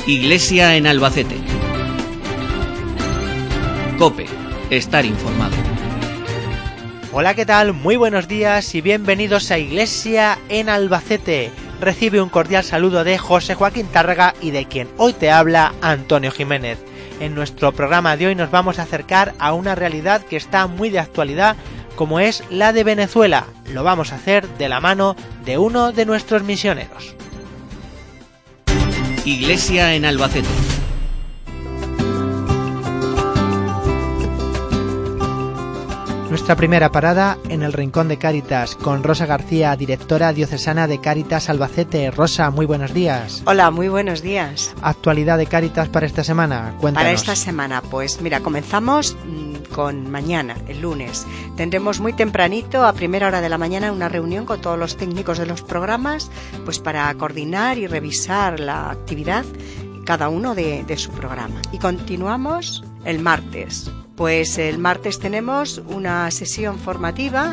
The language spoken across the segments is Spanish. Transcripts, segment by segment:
Iglesia en Albacete. COPE. Estar informado. Hola, ¿qué tal? Muy buenos días y bienvenidos a Iglesia en Albacete. Recibe un cordial saludo de José Joaquín Tárrega y de quien hoy te habla, Antonio Jiménez. En nuestro programa de hoy nos vamos a acercar a una realidad que está muy de actualidad, como es la de Venezuela. Lo vamos a hacer de la mano de uno de nuestros misioneros. Iglesia en Albacete. Nuestra primera parada en el Rincón de Cáritas con Rosa García, directora diocesana de Cáritas Albacete. Rosa, muy buenos días. Hola, muy buenos días. Actualidad de Cáritas para esta semana, cuéntanos. Para esta semana, pues mira, comenzamos con mañana, el lunes. Tendremos muy tempranito, a primera hora de la mañana, una reunión con todos los técnicos de los programas, pues para coordinar y revisar la actividad, cada uno de su programa. Y continuamos el martes. Pues el martes tenemos una sesión formativa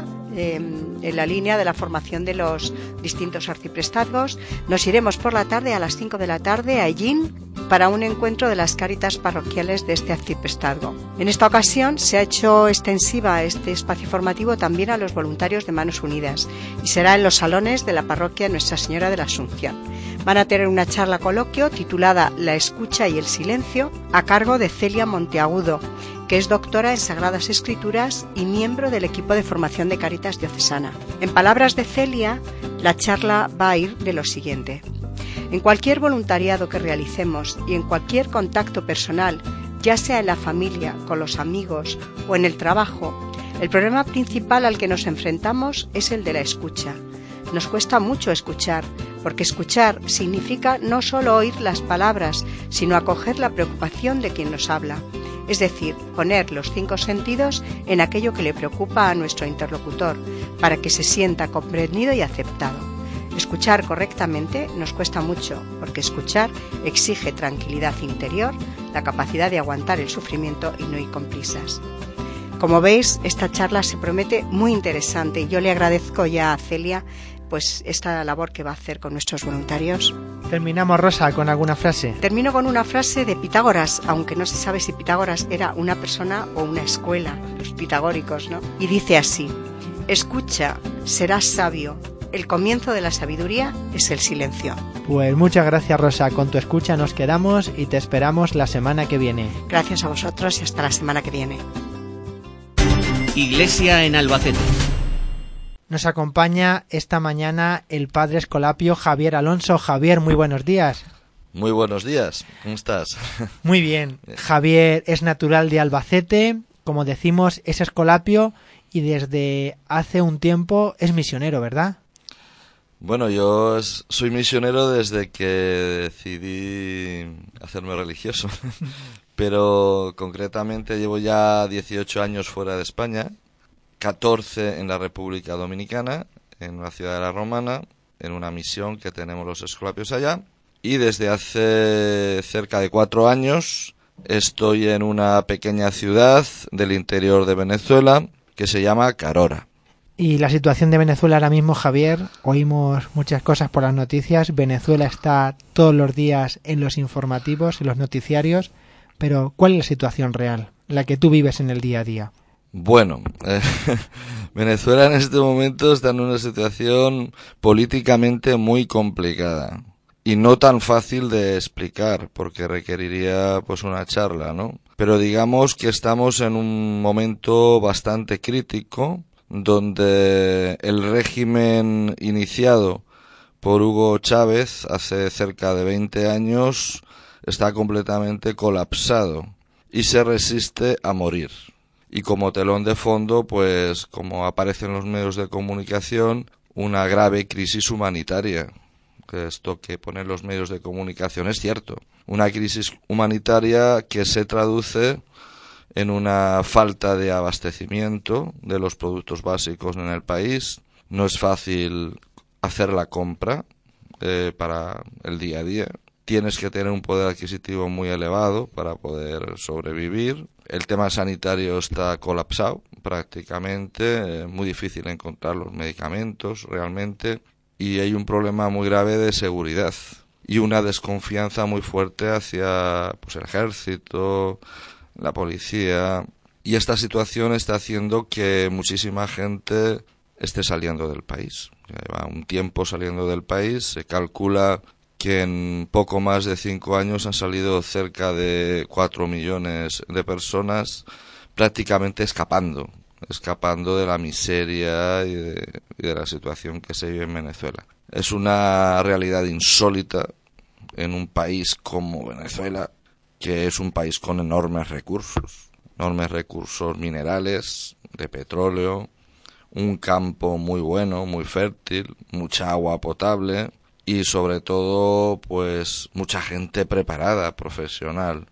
en la línea de la formación de los distintos arciprestazgos. Nos iremos por la tarde, a las 5 de la tarde, a Ellín, para un encuentro de las cáritas parroquiales de este arciprestazgo. En esta ocasión se ha hecho extensiva este espacio formativo también a los voluntarios de Manos Unidas y será en los salones de la parroquia Nuestra Señora de la Asunción. Van a tener una charla coloquio titulada La escucha y el silencio, a cargo de Celia Monteagudo, que es doctora en Sagradas Escrituras y miembro del equipo de formación de Cáritas Diocesana. En palabras de Celia, la charla va a ir de lo siguiente. En cualquier voluntariado que realicemos y en cualquier contacto personal, ya sea en la familia, con los amigos o en el trabajo, el problema principal al que nos enfrentamos es el de la escucha. Nos cuesta mucho escuchar, porque escuchar significa no solo oír las palabras, sino acoger la preocupación de quien nos habla. Es decir, poner los 5 sentidos en aquello que le preocupa a nuestro interlocutor, para que se sienta comprendido y aceptado. Escuchar correctamente nos cuesta mucho, porque escuchar exige tranquilidad interior, la capacidad de aguantar el sufrimiento y no ir con prisas. Como veis, esta charla se promete muy interesante y yo le agradezco ya a Celia pues esta labor que va a hacer con nuestros voluntarios. Terminamos, Rosa, con alguna frase. Termino con una frase de Pitágoras, aunque no se sabe si Pitágoras era una persona o una escuela, los pitagóricos, ¿no? Y dice así: escucha, serás sabio. El comienzo de la sabiduría es el silencio. Pues muchas gracias, Rosa. Con tu escucha nos quedamos y te esperamos la semana que viene. Gracias a vosotros y hasta la semana que viene. Iglesia en Albacete. Nos acompaña esta mañana el padre escolapio Javier Alonso. Javier, muy buenos días. Muy buenos días, ¿cómo estás? Muy bien. Javier es natural de Albacete, como decimos, es escolapio y desde hace un tiempo es misionero, ¿verdad? Bueno, yo soy misionero desde que decidí hacerme religioso, pero concretamente llevo ya 18 años fuera de España, 14 en la República Dominicana, en la ciudad de La Romana, en una misión que tenemos los escolapios allá, y desde hace cerca de 4 años estoy en una pequeña ciudad del interior de Venezuela que se llama Carora. Y la situación de Venezuela ahora mismo, Javier, oímos muchas cosas por las noticias. Venezuela está todos los días en los informativos, en los noticiarios, pero ¿cuál es la situación real, la que tú vives en el día a día? Bueno, Venezuela en este momento está en una situación políticamente muy complicada y no tan fácil de explicar porque requeriría pues una charla, ¿no? Pero digamos que estamos en un momento bastante crítico donde el régimen iniciado por Hugo Chávez hace cerca de 20 años está completamente colapsado y se resiste a morir. Y como telón de fondo, pues como aparece en los medios de comunicación, una grave crisis humanitaria. Que esto que ponen los medios de comunicación es cierto. Una crisis humanitaria que se traduce en una falta de abastecimiento de los productos básicos en el país. No es fácil hacer la compra para el día a día. Tienes que tener un poder adquisitivo muy elevado para poder sobrevivir. El tema sanitario está colapsado prácticamente, muy difícil encontrar los medicamentos realmente, y hay un problema muy grave de seguridad. y una desconfianza muy fuerte hacia el ejército, la policía, y esta situación está haciendo que muchísima gente esté saliendo del país. Lleva un tiempo saliendo del país, se calcula que en poco más de 5 años han salido cerca de 4 millones de personas prácticamente escapando de la miseria y de la situación que se vive en Venezuela. Es una realidad insólita en un país como Venezuela, que es un país con enormes recursos minerales, de petróleo, un campo muy bueno, muy fértil, mucha agua potable y sobre todo pues mucha gente preparada, profesional.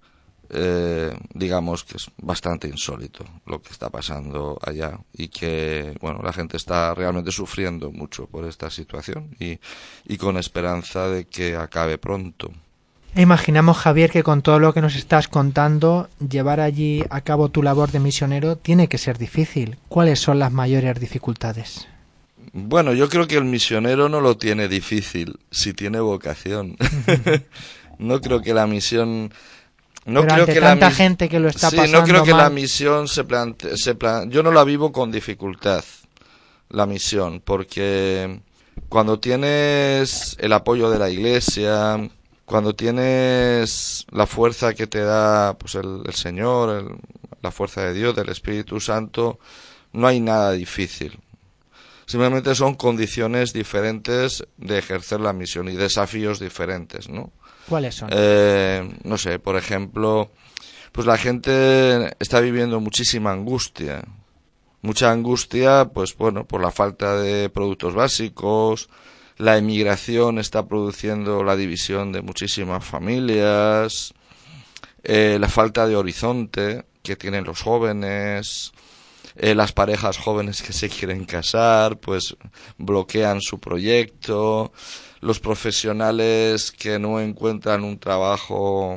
Digamos que es bastante insólito lo que está pasando allá y que la gente está realmente sufriendo mucho por esta situación y con esperanza de que acabe pronto. Imaginamos, Javier, que con todo lo que nos estás contando, llevar allí a cabo tu labor de misionero tiene que ser difícil. ¿Cuáles son las mayores dificultades? Bueno, yo creo que el misionero no lo tiene difícil si tiene vocación. No creo que la misión... Pero creo ante que tanta gente que lo está pasando no creo que mal... la misión yo no la vivo con dificultad, la misión, porque cuando tienes el apoyo de la Iglesia, cuando tienes la fuerza que te da pues el Señor, la fuerza de Dios, del Espíritu Santo, no hay nada difícil. Simplemente son condiciones diferentes de ejercer la misión y desafíos diferentes, ¿no? ¿Cuáles son? No sé, por ejemplo, pues la gente está viviendo muchísima angustia. Mucha angustia, pues por la falta de productos básicos. La emigración está produciendo la división de muchísimas familias. La falta de horizonte que tienen los jóvenes. Las parejas jóvenes que se quieren casar, pues bloquean su proyecto. Los profesionales que no encuentran un trabajo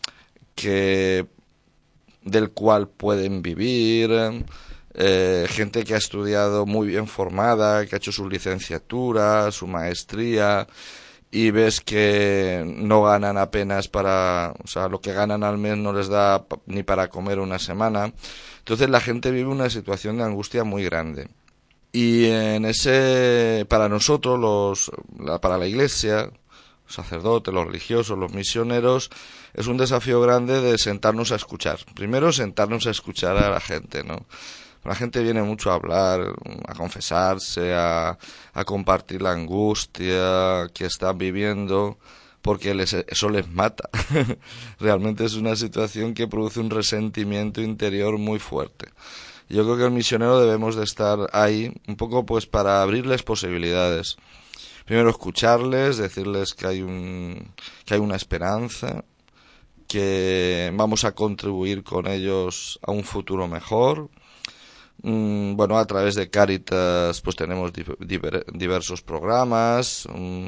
del cual pueden vivir, gente que ha estudiado muy bien formada, que ha hecho su licenciatura, su maestría, y ves que no ganan apenas lo que ganan al mes no les da ni para comer una semana. Entonces la gente vive una situación de angustia muy grande. Y para nosotros, para la Iglesia, los sacerdotes, los religiosos, los misioneros, es un desafío grande de sentarnos a escuchar. Primero, sentarnos a escuchar a la gente, ¿no? La gente viene mucho a hablar, a confesarse, a compartir la angustia que están viviendo, porque eso les mata. Realmente es una situación que produce un resentimiento interior muy fuerte. Yo creo que el misionero debemos de estar ahí un poco pues para abrirles posibilidades. Primero escucharles, decirles que hay una esperanza, que vamos a contribuir con ellos a un futuro mejor. A través de Cáritas pues tenemos diversos programas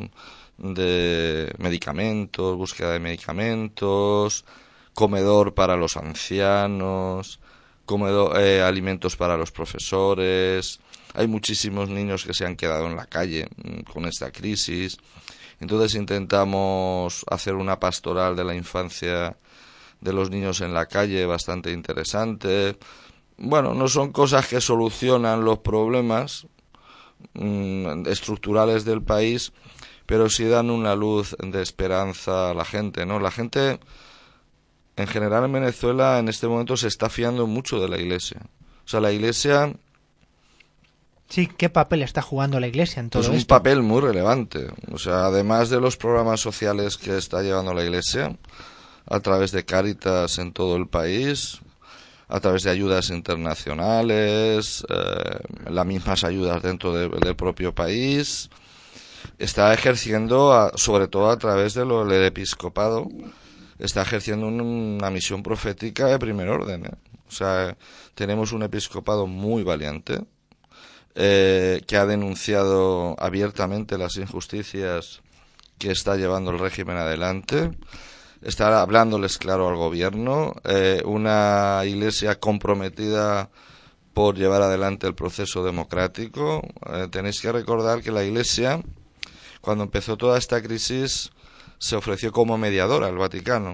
de medicamentos, búsqueda de medicamentos, comedor para los ancianos, alimentos para los profesores. Hay muchísimos niños que se han quedado en la calle con esta crisis. Entonces intentamos hacer una pastoral de la infancia de los niños en la calle bastante interesante. No son cosas que solucionan los problemas estructurales del país, pero sí dan una luz de esperanza a la gente, ¿no? La gente, en general en Venezuela, en este momento se está fiando mucho de la Iglesia. O sea, la Iglesia... Sí, ¿qué papel está jugando la Iglesia en todo esto? Pues un papel muy relevante. O sea, además de los programas sociales que está llevando la Iglesia, a través de Cáritas en todo el país, a través de ayudas internacionales, las mismas ayudas dentro del propio país, está ejerciendo, sobre todo a través del episcopado, está ejerciendo una misión profética de primer orden. O sea, tenemos un episcopado muy valiente, que ha denunciado abiertamente las injusticias que está llevando el régimen adelante, está hablándoles claro al gobierno, una Iglesia comprometida por llevar adelante el proceso democrático. Tenéis que recordar que la Iglesia, cuando empezó toda esta crisis, se ofreció como mediador al Vaticano.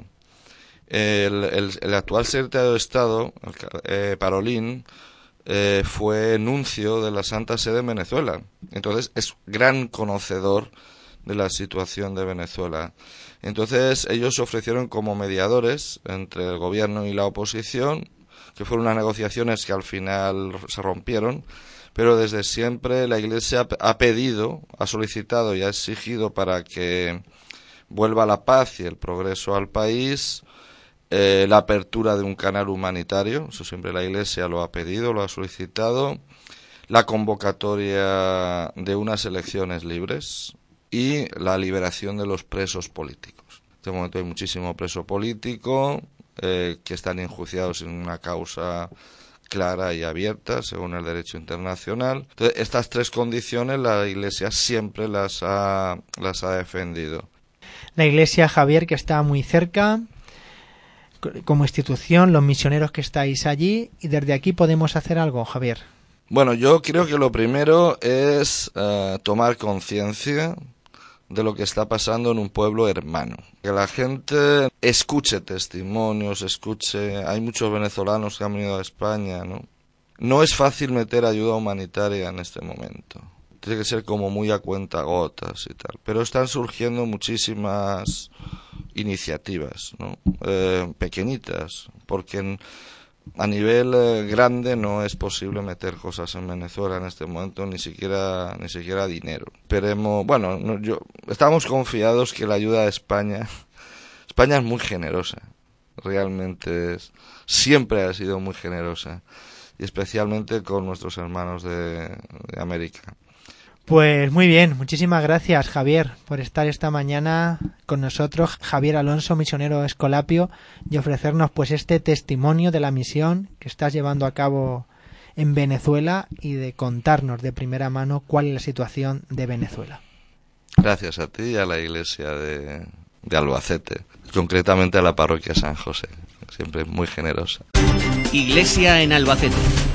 El actual secretario de Estado, Parolin, fue nuncio de la Santa Sede en Venezuela. Entonces es gran conocedor de la situación de Venezuela. Entonces ellos se ofrecieron como mediadores entre el gobierno y la oposición, que fueron unas negociaciones que al final se rompieron, pero desde siempre la Iglesia ha solicitado y ha exigido para que vuelva la paz y el progreso al país, la apertura de un canal humanitario, eso siempre la Iglesia lo ha pedido, lo ha solicitado, la convocatoria de unas elecciones libres y la liberación de los presos políticos. En este momento hay muchísimo preso político que están enjuiciados en una causa clara y abierta según el derecho internacional. Entonces, estas tres condiciones la Iglesia siempre las ha defendido. La Iglesia, Javier, que está muy cerca como institución, los misioneros que estáis allí, y desde aquí podemos hacer algo, Javier. Bueno, yo creo que lo primero es tomar conciencia de lo que está pasando en un pueblo hermano. Que la gente escuche testimonios, hay muchos venezolanos que han venido a España, ¿no? No es fácil meter ayuda humanitaria en este momento. Tiene que ser como muy a cuentagotas y tal. Pero están surgiendo muchísimas iniciativas, ¿no? Pequeñitas, porque a nivel grande no es posible meter cosas en Venezuela en este momento, ni siquiera dinero. Esperemos, estamos confiados que la ayuda a España es muy generosa, realmente siempre ha sido muy generosa, y especialmente con nuestros hermanos de América. Pues muy bien, muchísimas gracias, Javier, por estar esta mañana con nosotros, Javier Alonso, misionero Escolapio, y ofrecernos pues este testimonio de la misión que estás llevando a cabo en Venezuela y de contarnos de primera mano cuál es la situación de Venezuela. Gracias a ti y a la Iglesia de Albacete, concretamente a la parroquia San José, siempre muy generosa. Iglesia en Albacete.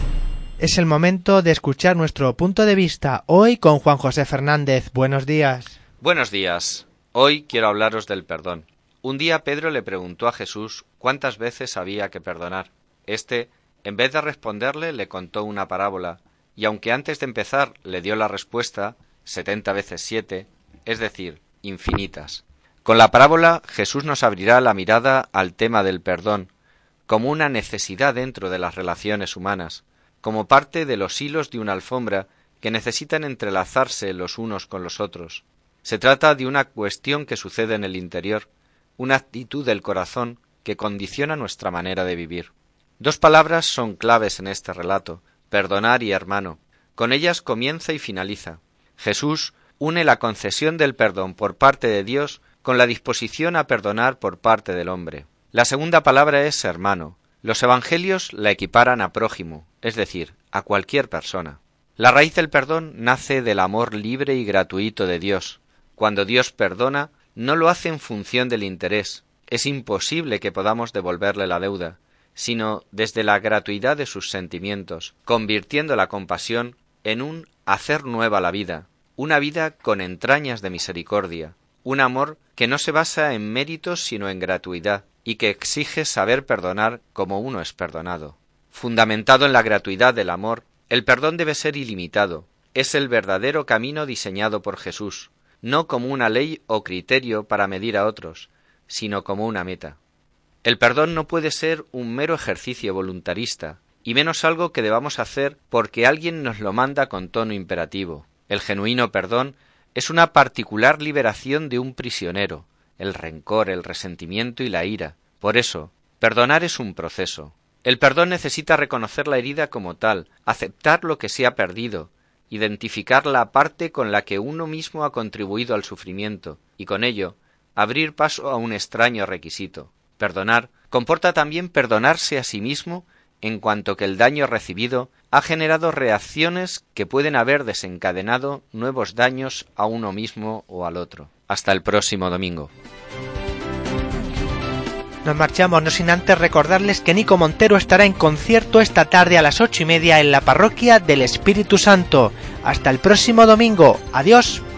Es el momento de escuchar nuestro punto de vista hoy con Juan José Fernández. Buenos días. Buenos días. Hoy quiero hablaros del perdón. Un día Pedro le preguntó a Jesús cuántas veces había que perdonar. Este, en vez de responderle, le contó una parábola, y aunque antes de empezar le dio la respuesta, 70 veces 7, es decir, infinitas. Con la parábola Jesús nos abrirá la mirada al tema del perdón, como una necesidad dentro de las relaciones humanas, como parte de los hilos de una alfombra que necesitan entrelazarse los unos con los otros. Se trata de una cuestión que sucede en el interior, una actitud del corazón que condiciona nuestra manera de vivir. Dos palabras son claves en este relato, perdonar y hermano. Con ellas comienza y finaliza. Jesús une la concesión del perdón por parte de Dios con la disposición a perdonar por parte del hombre. La segunda palabra es hermano. Los evangelios la equiparan a prójimo, es decir, a cualquier persona. La raíz del perdón nace del amor libre y gratuito de Dios. Cuando Dios perdona, no lo hace en función del interés. Es imposible que podamos devolverle la deuda, sino desde la gratuidad de sus sentimientos, convirtiendo la compasión en un hacer nueva la vida, una vida con entrañas de misericordia, un amor que no se basa en méritos sino en gratuidad, y que exige saber perdonar como uno es perdonado. Fundamentado en la gratuidad del amor, el perdón debe ser ilimitado. Es el verdadero camino diseñado por Jesús, no como una ley o criterio para medir a otros, sino como una meta. El perdón no puede ser un mero ejercicio voluntarista, y menos algo que debamos hacer porque alguien nos lo manda con tono imperativo. El genuino perdón es una particular liberación de un prisionero, el rencor, el resentimiento y la ira. Por eso, perdonar es un proceso. El perdón necesita reconocer la herida como tal, aceptar lo que se ha perdido, identificar la parte con la que uno mismo ha contribuido al sufrimiento, y con ello, abrir paso a un extraño requisito. Perdonar comporta también perdonarse a sí mismo en cuanto que el daño recibido ha generado reacciones que pueden haber desencadenado nuevos daños a uno mismo o al otro. Hasta el próximo domingo. Nos marchamos, no sin antes recordarles que Nico Montero estará en concierto esta tarde a las 8:30 en la Parroquia del Espíritu Santo. Hasta el próximo domingo. Adiós.